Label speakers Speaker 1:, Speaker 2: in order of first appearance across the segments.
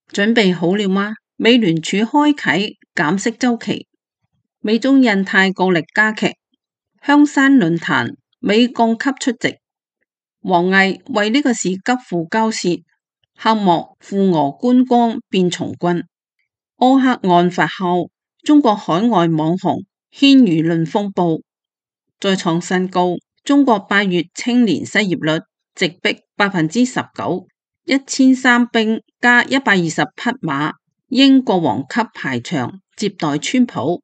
Speaker 1: 準備好了嗎？美聯儲開啟減息週期，美中印太角力加劇。香山論壇美降級出席，王毅為呢個事急赴交涉，黑幕赴俄觀光變從軍。柯克案發後，中國海外網紅掀輿論風暴，再創新高。中國8月青年失業率直逼19%。1300兵加120匹馬，英國王級排場接待川普。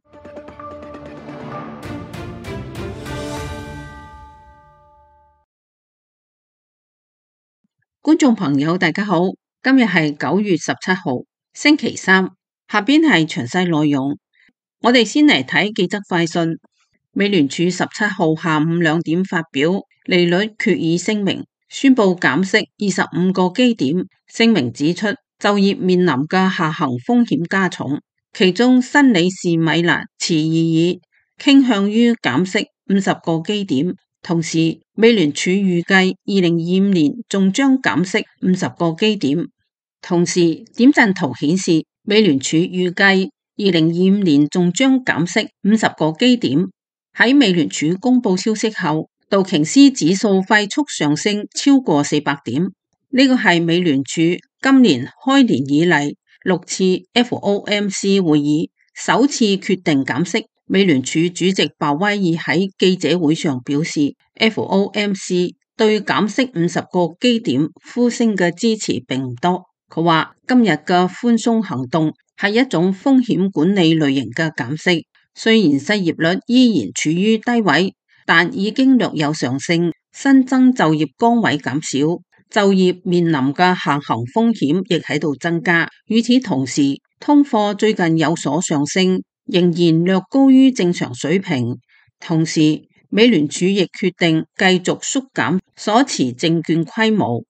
Speaker 1: 觀眾朋友大家好，今日係9月17號星期三，下邊係詳細內容。我哋先嚟睇幾則快訊。美聯儲17號下午2點發表利率決議聲明，宣布減息25個基點。聲明指出，就業面臨嘅下行風險加重，其中新理事米蘭遲疑傾向於減息50個基點。同時，美聯儲預計2025年仲將減息50個基點。同時，點陣圖顯示，美聯儲預計2025年仲將減息50個基點。喺美聯儲公布消息後，道瓊斯指數快速上升超過400點。呢個係美聯儲今年開年以嚟6次 FOMC 會議首次決定減息。美聯儲主席鮑威爾喺記者會上表示， FOMC 對減息50個基點呼聲嘅支持並唔多。佢話今日嘅寬鬆行動係一種風險管理類型嘅減息，雖然失業率依然處於低位，但已經略有上升，新增就業崗位減少，就業面臨嘅下行風險亦喺度增加。與此同時，通貨最近有所上升，仍然略高於正常水平。同時，美聯儲亦決定繼續縮減所持證券規模。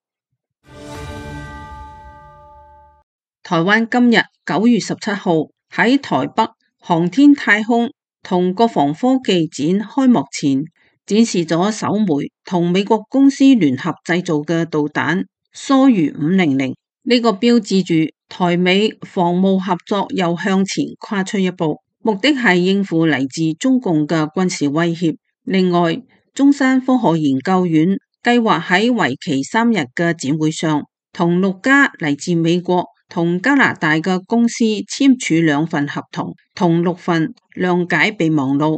Speaker 1: 台灣今日9月17號喺台北航天太空同國防科技展開幕前，展示咗首枚同美國公司聯合製造嘅導彈蘇如500。呢個標誌住台美防務合作又向前跨出一步，目的係應付嚟自中共嘅軍事威脅。另外，中山科學研究院計劃喺為期3日嘅展會上，同6家嚟自美國同加拿大嘅公司簽署2份合同，同6份諒解備忘錄。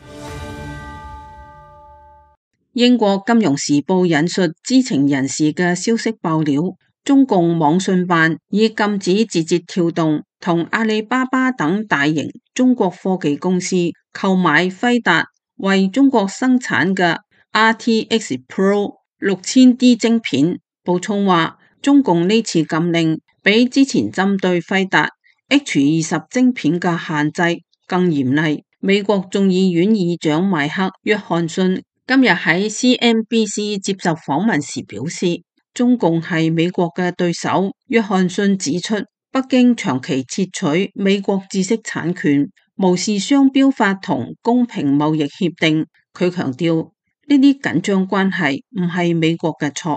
Speaker 1: 英國金融時報引述知情人士嘅消息爆料，中共網信辦已禁止字節跳動同阿里巴巴等大型中國科技公司購買輝達為中國生產嘅 RTX Pro 6000D 晶片。補充話，中共呢次禁令比之前針對輝達 H20 晶片嘅限制更嚴厲。美國眾議院議長邁克約翰遜今日喺 CNBC 接受訪問時表示，中共係美國嘅對手。約翰遜指出，北京長期竊取美國知識產權，無視商標法同公平貿易協定。佢強調，呢啲緊張關係唔係美國嘅錯。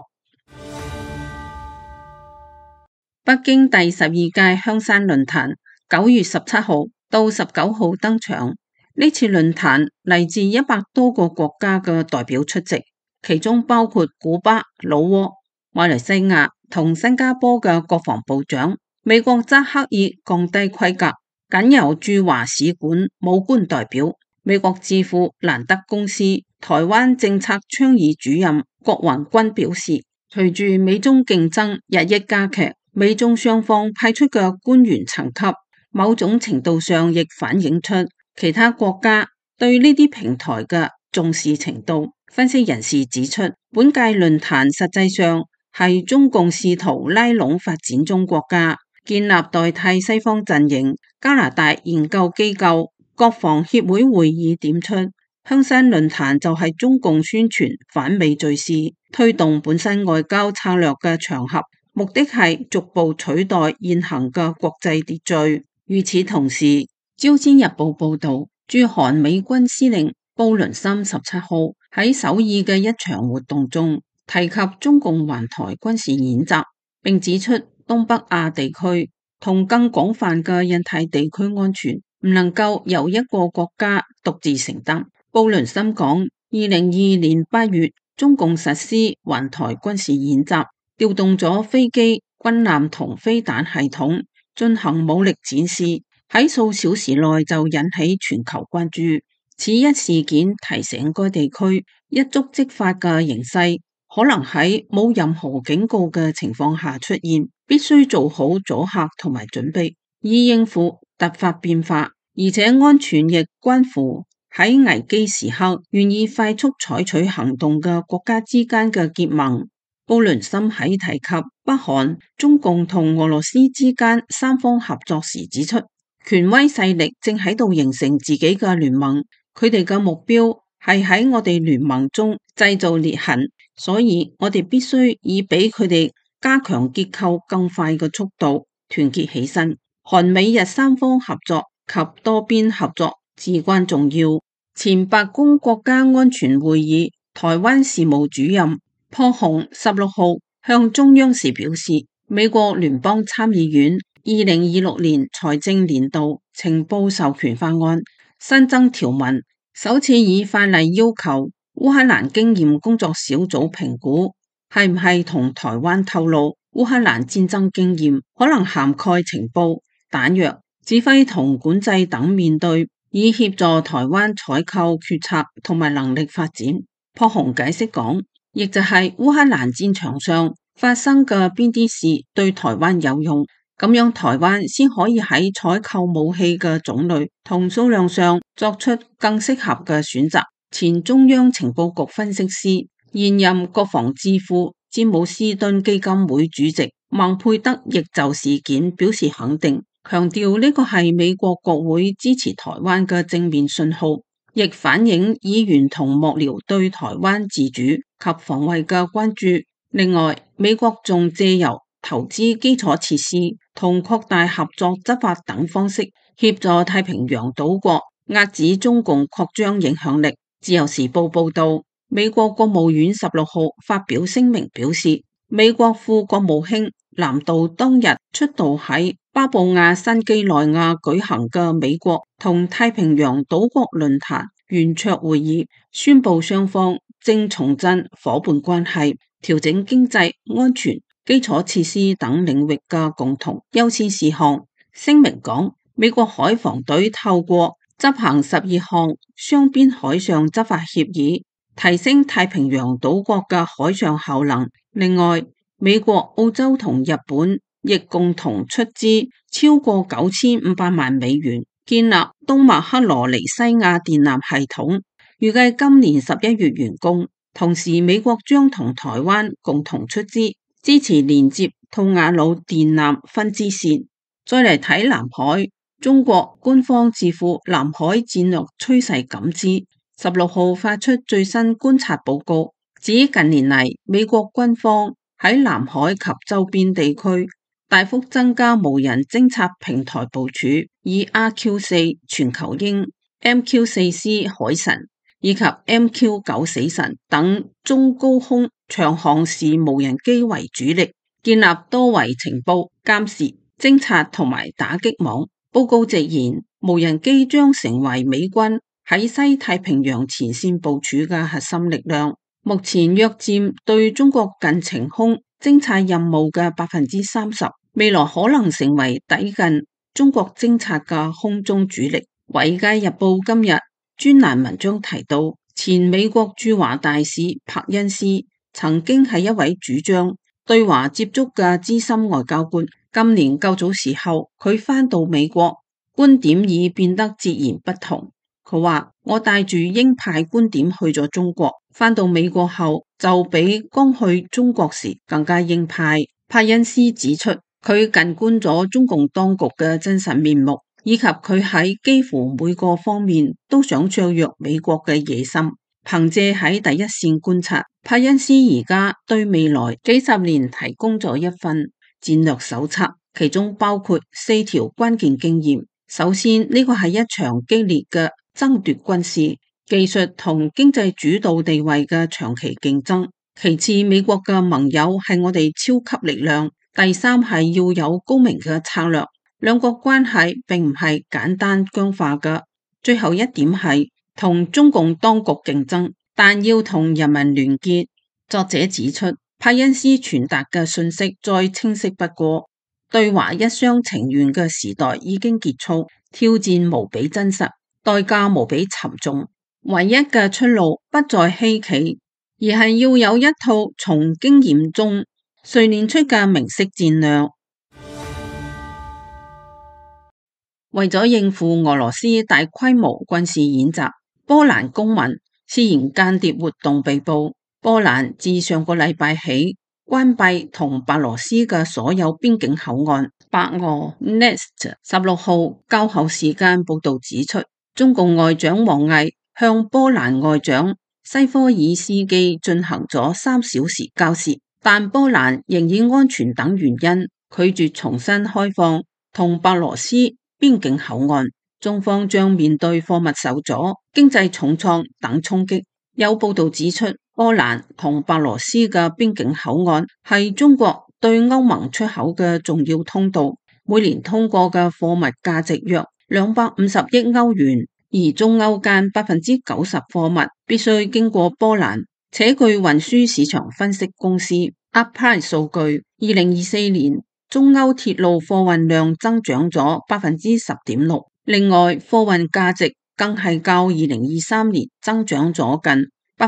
Speaker 1: 北京第12屆香山論壇9月17號到19號登場。呢次論壇嚟自100多個國家嘅代表出席，其中包括古巴、老撾、馬來西亞同新加坡嘅國防部長。美國則刻意降低規格，僅由駐華使館武官代表。美國智庫蘭德公司台灣政策倡議主任郭宏軍表示，隨住美中競爭日益加劇，美中雙方派出嘅官員層級，某種程度上亦反映出其他國家對呢啲平台嘅重視程度。分析人士指出，本屆論壇實際上係中共試圖拉攏發展中國家，建立代替西方陣營。加拿大研究機構國防協會會議點出，香山論壇就係中共宣傳反美敘事、推動本身外交策略嘅場合，目的係逐步取代現行嘅國際秩序。與此同時，朝鮮日報報道，駐韓美軍司令布倫森17號喺首爾嘅一場活動中提及中共環台軍事演習，並指出東北亞地區同更廣泛嘅印太地區安全唔能夠由一個國家獨自承擔。布倫森講，2022年8月，中共實施環台軍事演習，調動咗飛機、軍艦同飛彈系統進行武力展示，喺數小時內就引起全球關注。此一事件提醒該地區一觸即發嘅形勢可能喺冇任何警告嘅情況下出現，必須做好阻嚇同埋準備，以應付突發變化。而且安全亦關乎喺危機時刻願意快速採取行動嘅國家之間嘅結盟。布倫森喺提及北韓、中共同俄羅斯之間三方合作時指出，權威勢力正喺度形成自己嘅聯盟，佢哋嘅目標係喺我哋聯盟中製造裂痕，所以我哋必須以比佢哋加強結構更快嘅速度團結起身。韓美日三方合作及多邊合作至關重要。前白宮國家安全會議台灣事務主任朴鴻16號向中央時表示，美國聯邦參議院2026年財政年度情報授權法案新增條文，首次以法例要求烏克蘭經驗工作小組評估係唔係同台灣透露烏克蘭戰爭經驗，可能涵蓋情報、彈藥、指揮同管制等面對，以協助台灣採購決策同埋能力發展。朴鴻解釋講，亦就係烏克蘭戰場上發生嘅邊啲事對台灣有用，咁樣台灣先可以喺採購武器嘅種類同數量上作出更適合嘅選擇。前中央情報局分析師、現任國防智庫詹姆斯敦基金會主席孟佩德亦就事件表示肯定，強調呢個係美國國會支持台灣嘅正面信號，亦反映議員同幕僚對台灣自主及防衛嘅關注。另外，美國仲借由投資基礎設施同擴大合作執法等方式，協助太平洋島國遏止中共擴張影響力。自由時報報道，美國國務院16號發表聲明表示，美國副國務卿藍道當日出導喺巴布亞新幾內亞舉行嘅美國同太平洋島國論壇圓桌會議，宣布雙方正重振夥伴關係，調整經濟、安全、基礎設施等領域嘅共同優先事項。聲明講，美國海防隊透過執行12項雙邊海上執法協議，提升太平洋島國嘅海上效能。另外，美國、澳洲同日本亦共同出資超過9500萬美元，建立東馬克羅尼西亞電纜系統，預計今年11月完工。同時，美國將同台灣共同出資支持連接吐瓦魯電纜分支線。再嚟睇南海，中國官方智庫南海戰略趨勢感知16號發出最新觀察報告，指近年嚟美國軍方喺南海及周邊地區大幅增加無人偵察平台部署，以 RQ4 全球鷹、MQ4C 海神以及 MQ9 死神等中高空長航時無人機為主力，建立多維情報、監視、偵察同埋打擊網。報告直言，無人機將成為美軍喺西太平洋前線部署嘅核心力量，目前約佔對中國近程空偵察任務嘅30%，未來可能成為抵近中國偵察嘅空中主力。《華爾街日報》今日專欄文章提到，前美國駐華大使柏恩斯曾經係一位主張對華接觸嘅資深外交官。今年較早時候，佢返到美國，觀點已變得截然不同。佢話：我帶住鷹派觀點去咗中國，返到美國後就比剛去中國時更加鷹派。柏恩斯指出，佢近觀咗中共當局嘅真實面目，以及佢喺幾乎每個方面都想削弱美國嘅野心。憑借喺第一線觀察，柏恩斯而家對未來幾十年提供咗一份戰略手冊，其中包括4條關鍵經驗。首先，呢個係一場激烈嘅爭奪軍事、技術同經濟主導地位嘅長期競爭。其次，美國嘅盟友係我哋超級力量， 第三係要有高明嘅策略，兩國關係並唔係簡單僵化嘅。最後一點係同中共當局競爭，但要同人民聯結。作者指出，派恩斯傳達嘅信息再清晰不過，對華一廂情願嘅時代已經結束，挑戰無比真實，代價無比沉重。唯一嘅出路不再稀奇，而係要有一套從經驗中錘煉出嘅明晰戰略。為咗應付俄羅斯大規模軍事演習，波蘭公民涉嫌間諜活動被捕。波蘭自上個禮拜起關閉同白羅斯嘅所有邊境口岸。白俄 Nest 16號較後時間報道指出，中共外長王毅向波蘭外長西科爾斯基進行咗3小時交涉，但波蘭仍以安全等原因拒絕重新開放同白羅斯邊境口岸。中方將面對貨物受阻、經濟重創等衝擊。有報道指出，波蘭同白羅斯嘅邊境口岸係中國對歐盟出口嘅重要通道，每年通過嘅貨物價值約250億歐元，而中歐間90%貨物必須經過波蘭。且據運輸市場分析公司 Upprice 數據，2024年中歐鐵路貨運量增長咗10.6%，另外貨運價值更係較2023年增長咗近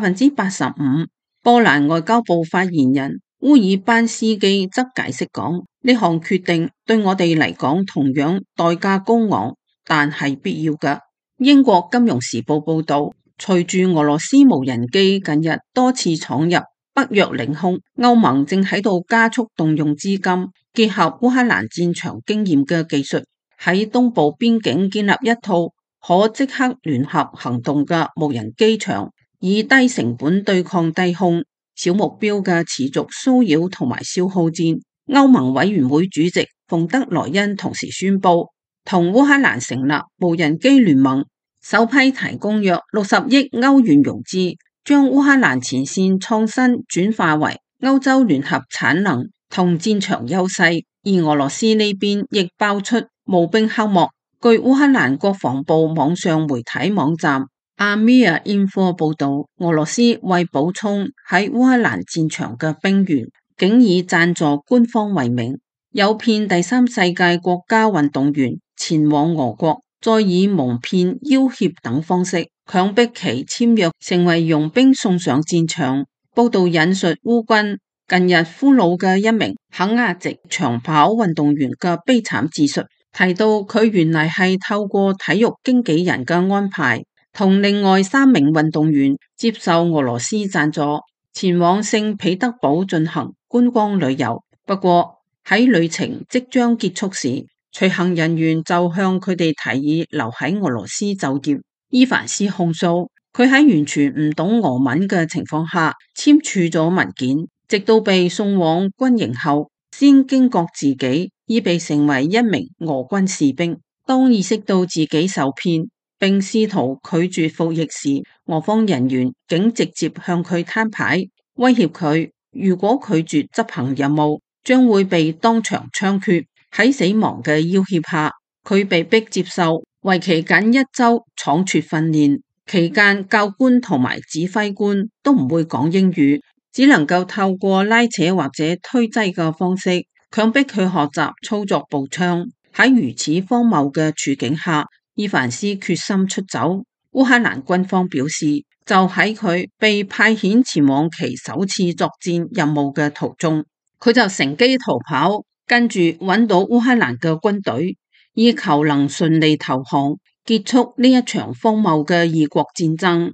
Speaker 1: 85%。波蘭外交部發言人烏爾班斯基則解釋講，呢項決定對我哋嚟講同樣代價高昂，但係必要嘅。英國金融時報報道，隨住俄羅斯無人機近日多次闖入北約領空，歐盟正喺度加速動用資金，結合烏克蘭戰場經驗嘅技術，喺東部邊境建立一套可即刻聯合行動嘅無人機場，以低成本對抗低空小目標嘅持續騷擾同埋消耗戰。歐盟委員會主席馮德萊恩同時宣布，同烏克蘭成立無人機聯盟，首批提供約60億歐元融資，將烏克蘭前線創新轉化為歐洲聯合產能同戰場優勢。而俄羅斯呢邊亦爆出無兵黑幕。據烏克蘭國防部網上媒體網站Armia Info 報道，俄羅斯為補充喺烏克蘭戰場嘅兵員，竟以贊助官方為名，誘騙第三世界國家運動員前往俄國，再以蒙騙、要挾等方式強迫其簽約成為傭兵送上戰場。報道引述烏軍近日俘虜嘅一名肯亞籍長跑運動員嘅悲慘自述，提到佢原來係透過體育經紀人嘅安排，同另外3名運動員接受俄羅斯贊助，前往聖彼得堡進行觀光旅遊。不過喺旅程即將結束時，隨行人員就向佢哋提議留喺俄羅斯就業。伊凡斯控訴，佢喺完全唔懂俄文嘅情況下簽署咗文件，直到被送往軍營後，先驚覺自己已被成為一名俄軍士兵。當意識到自己受騙，並試圖拒絕服役時，俄方人員竟直接向佢攤牌，威脅佢如果拒絕執行任務，將會被當場槍決。喺死亡嘅要挾下，佢被迫接受為期僅1週倉促訓練，期間教官同埋指揮官都唔會講英語，只能夠透過拉扯或者推擠嘅方式強迫佢學習操作步槍。喺如此荒謬嘅處境下，伊凡斯決心出走。烏克蘭軍方表示，就喺佢被派遣前往其首次作戰任務嘅途中，佢就乘機逃跑，跟住揾到烏克蘭嘅軍隊，以求能順利投降，結束呢一場荒謬嘅異國戰爭。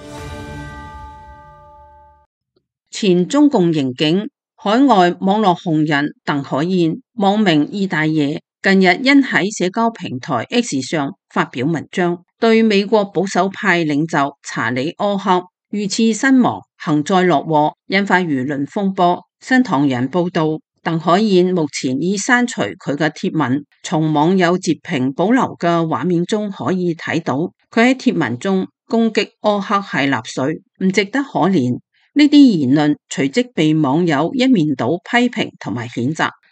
Speaker 1: 前中共刑警、海外網絡紅人鄧海燕，網名二大爺，近日因喺社交平台 X 上發表文章，對美國保守派領袖查理柯克遇刺身亡幸災樂禍，引發輿論風波。新唐人報道，鄧海燕目前已刪除佢嘅貼文，從網友截屏保留嘅畫面中可以睇到，佢喺貼文中攻擊柯克係納粹，唔值得可憐。呢啲言論隨即被網友一面倒批評同埋譴責。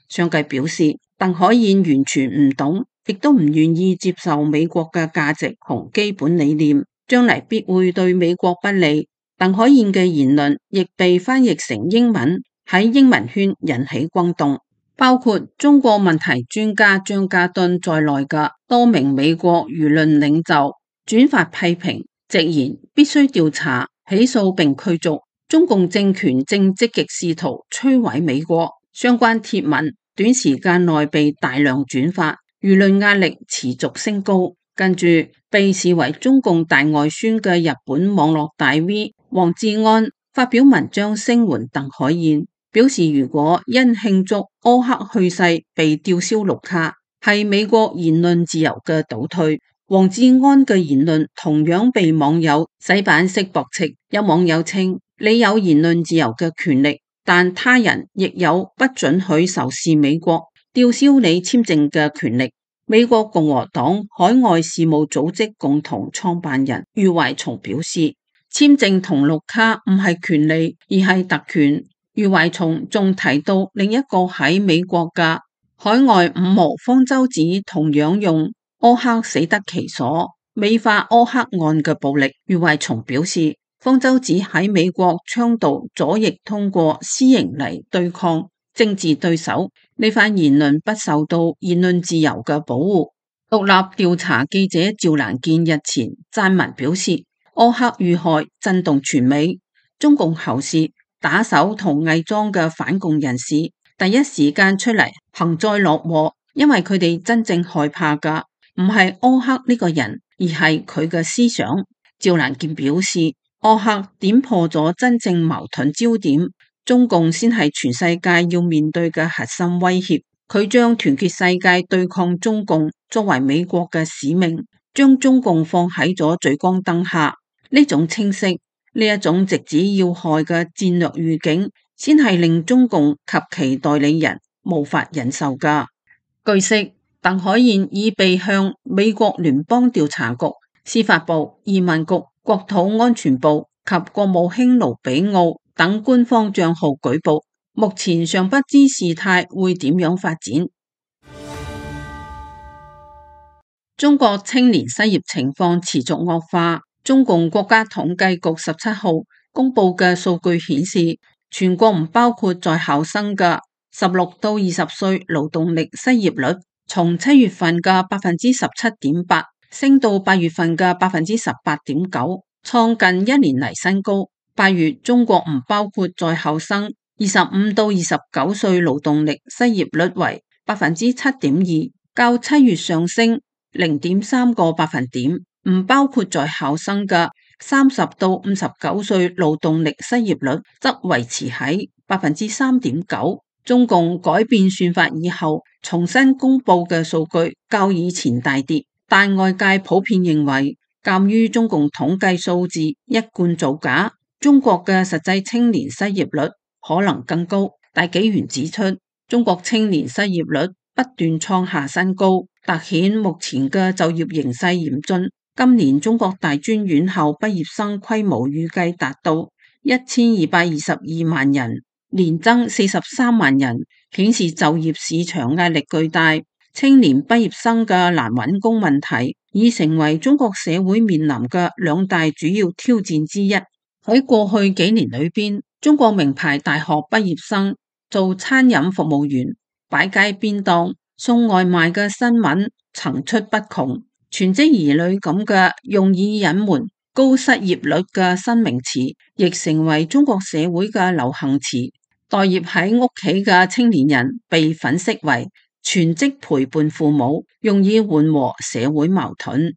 Speaker 1: 相繼表示，鄧海燕完全唔懂，亦都唔願意接受美國嘅價值同基本理念，將來必會對美國不利。鄧海燕嘅言論亦被翻譯成英文，喺英文圈引起轟動，包括中國問題專家張家敦在內嘅多名美國輿論領袖轉發批評，直言必須調查、起訴並驅逐。中共政權正積極試圖摧毀美國。相關貼文短時間內被大量轉發，輿論壓力持續升高。跟住被視為中共大外宣嘅日本網絡大 V 黃志安發表文章聲援鄧海燕，表示如果因慶祝柯克去世被吊銷綠卡，係美國言論自由嘅倒退。黃志安嘅言論同樣被網友洗版式駁斥，有網友稱，你有言論自由嘅權力，但他人亦有不准許仇視美國、吊銷你簽證嘅權力。美國共和黨海外事務組織共同創辦人余懷松表示，簽證同綠卡唔係權利，而係特權。余懷松仲提到另一個喺美國嘅海外五毛方舟子同樣用柯克死得其所，美化柯克案嘅暴力。余懷松表示，方舟子喺美國倡導左翼通過私刑嚟對抗政治對手，呢番言論不受到言論自由嘅保護。獨立調查記者趙蘭健日前撰文表示，柯克遇害震動全美，中共喉舌、打手同偽裝嘅反共人士第一時間出嚟幸災樂禍，因為佢哋真正害怕嘅唔係柯克呢個人，而係佢嘅思想。趙蘭健表示，柯克點破咗真正矛盾焦點，中共先係全世界要面對嘅核心威脅。佢將團結世界對抗中共作為美國嘅使命，將中共放喺咗聚光燈下。呢種清晰，呢一種直指要害嘅戰略預警，先係令中共及其代理人無法忍受噶。據悉，鄧海燕已被向美國聯邦調查局、司法部、移民局、國土安全部及國務卿盧比奧等官方賬號舉報，目前尚不知事態會點樣發展。中國青年失業情況持續惡化。中共國家統計局17號公布嘅數據顯示，全國唔包括在校生嘅16到20歲勞動力失業率，從7月份嘅17.8%升到8月份嘅18.9%，創近1年嚟新高。8月中國唔包括在校生25到29歲勞動力失業率為7.2%，較7月上升0.3個百分點。唔包括在校生嘅30到59歲勞動力失業率則維持喺3.9%。中共改變算法以後，重新公布嘅數據較以前大跌，但外界普遍認為，鑒於中共統計數字一貫造假，中國嘅實際青年失業率可能更高。大紀元指出，中國青年失業率不斷創下新高，凸顯目前嘅就業形勢嚴峻。今年中國大專院校畢業生規模預計達到1222萬人，年增43萬人，顯示就業市場壓力巨大。青年畢業生嘅難揾工問題已成為中國社會面臨嘅兩大主要挑戰之一。喺過去幾年裏邊，中國名牌大學畢業生做餐飲服務員、擺街邊檔、送外賣嘅新聞層出不窮。全職兒女咁嘅用以隱瞞高失業率嘅新名詞，亦成為中國社會嘅流行詞。待業喺屋企嘅青年人被粉飾為全職陪伴父母，用以緩和社會矛盾。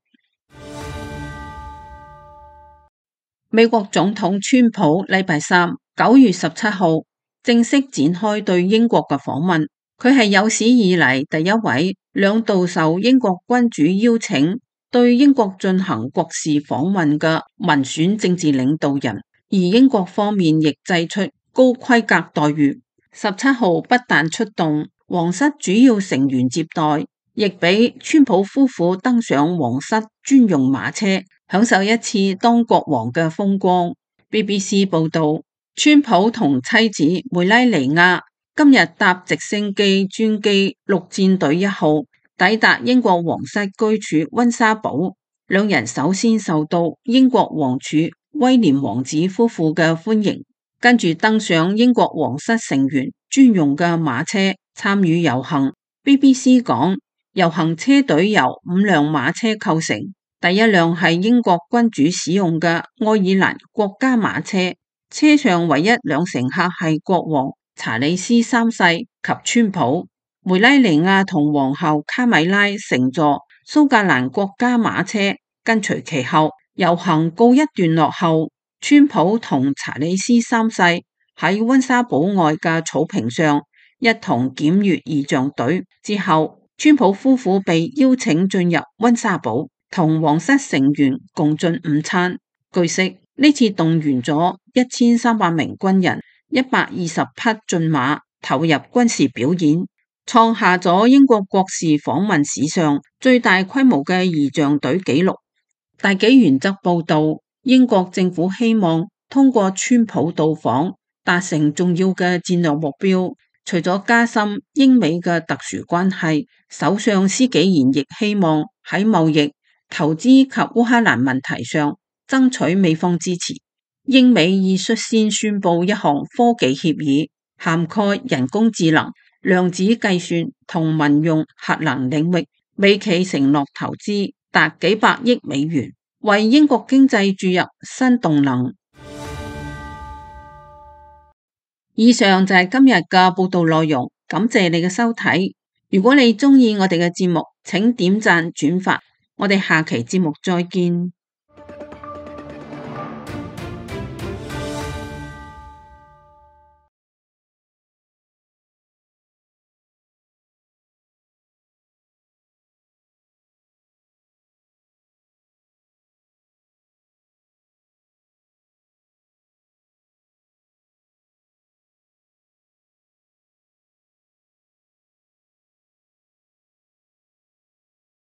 Speaker 1: 美國總統川普禮拜三9月17號正式展開對英國嘅訪問。佢係有史以嚟第一位兩度受英國君主邀請對英國進行國事訪問嘅民選政治領導人，而英國方面亦祭出高規格待遇。17號不但出動皇室主要成員接待，亦俾川普夫婦登上皇室專用馬車，享受一次當國王嘅風光。BBC 報道，川普同妻子梅拉尼亞今日搭直升機專機陸戰隊1號抵達英國皇室居處溫莎堡，兩人首先受到英國王儲威廉王子夫婦嘅歡迎，跟住登上英國皇室成員專用嘅馬車參與遊行。BBC 講，遊行車隊由5輛馬車構成，第一輛係英國君主使用嘅愛爾蘭國家馬車，車上唯一兩乘客係國王查理斯3世及川普。梅拉尼亞同皇后卡米拉乘坐蘇格蘭國家馬車跟隨其後。遊行告一段落後，川普同查理斯3世喺溫莎堡外嘅草坪上一同檢閱儀仗隊之後，川普夫婦被邀請進入溫莎堡，同皇室成員共進午餐。據悉，呢次動員咗1300名軍人、120匹駿馬投入軍事表演，創下咗英國國事訪問史上最大規模嘅儀仗隊紀錄。大紀元則報道，英國政府希望通過川普到訪達成重要嘅戰略目標，除咗加深英美嘅特殊關係，首相施紀賢亦希望喺貿易、投資及烏克蘭問題上爭取美方支持。英美已率先宣布一項科技協議，涵蓋人工智能、量子計算同民用核能領域，美企承諾投資達幾百億美元，為英國經濟注入新動能。以上就係今日嘅報道內容，感謝你嘅收睇。如果你鍾意我哋嘅節目，請點讚轉發，我哋下期節目再見。